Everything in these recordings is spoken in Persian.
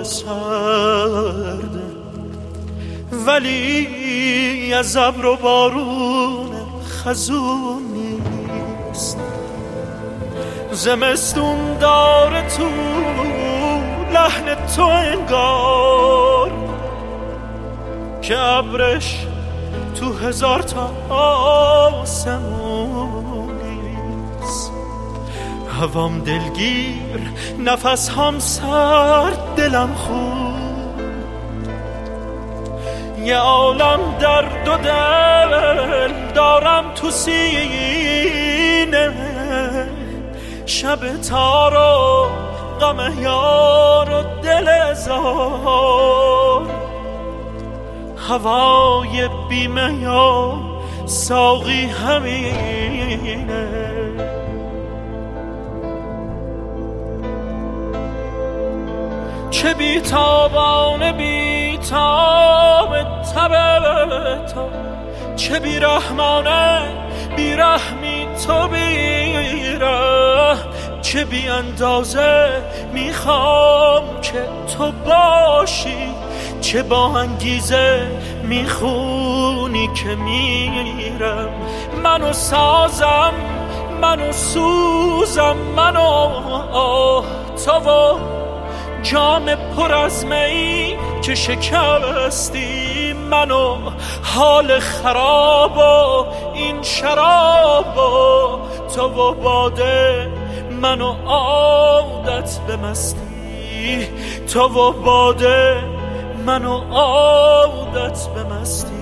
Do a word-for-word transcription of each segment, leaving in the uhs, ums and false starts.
هوا سرده، ولی از ابر و بارون خزون نیست. زمستون داره تو لحن تو انگار که ابرش تو هزار تا آسمون نیست. هوام دلگیر، نفس هم سرد، دلم خوب، یه عالم درد و دل دارم تو سینه. شب تار و غم یار و دل زار، هوای بیمه یا ساقی همینه. چه بیتابانه بیتاب تب تو، چه بیرحمانه بیرحمی تو بیره. چه بی اندازه میخوام که تو باشی، چه با انگیزه میخونی که میرم. منو سازم، منو سوزم، منو تو و جام پر از می که شکستی. منو حال خراب و این شراب و تو و باده، منو عادت به مستی. تو و باده، منو عادت به مستی.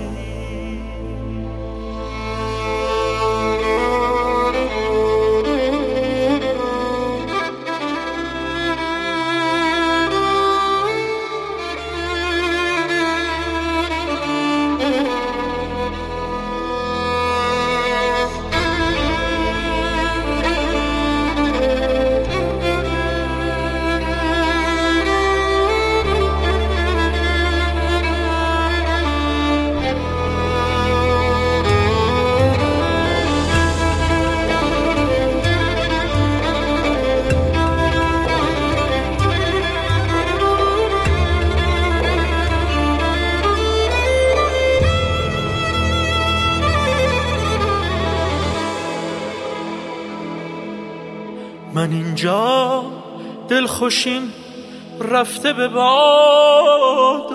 من اینجا دلخوشیم رفته به باد،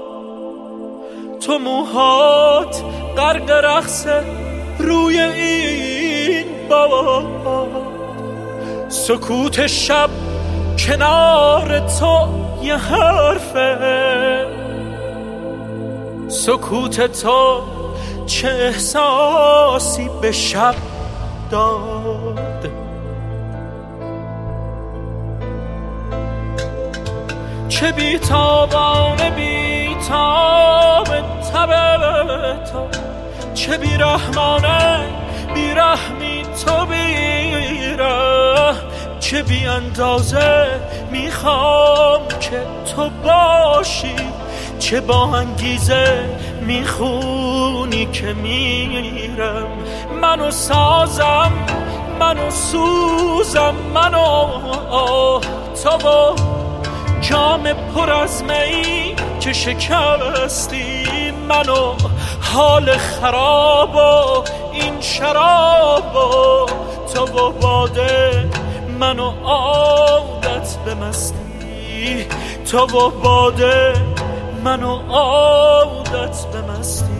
تو موهات غرق رقص روی این باد. سکوت شب کنار تو یه حرفه، سکوت تو چه احساسی به شب داد. چه بیتابانه بیتاب تب تو، چه بیرحمانه بیرحمی تو بیره. چه بی اندازه میخوام که تو باشی، چه با انگیزه میخونی که میرم. منو سازم، منو سوزم، منو تو و جام پر از می که شکستی. منو حال خراب و این شراب و تو و باده، منو عادت به مستی. تو و باده، منو عادت به مستی.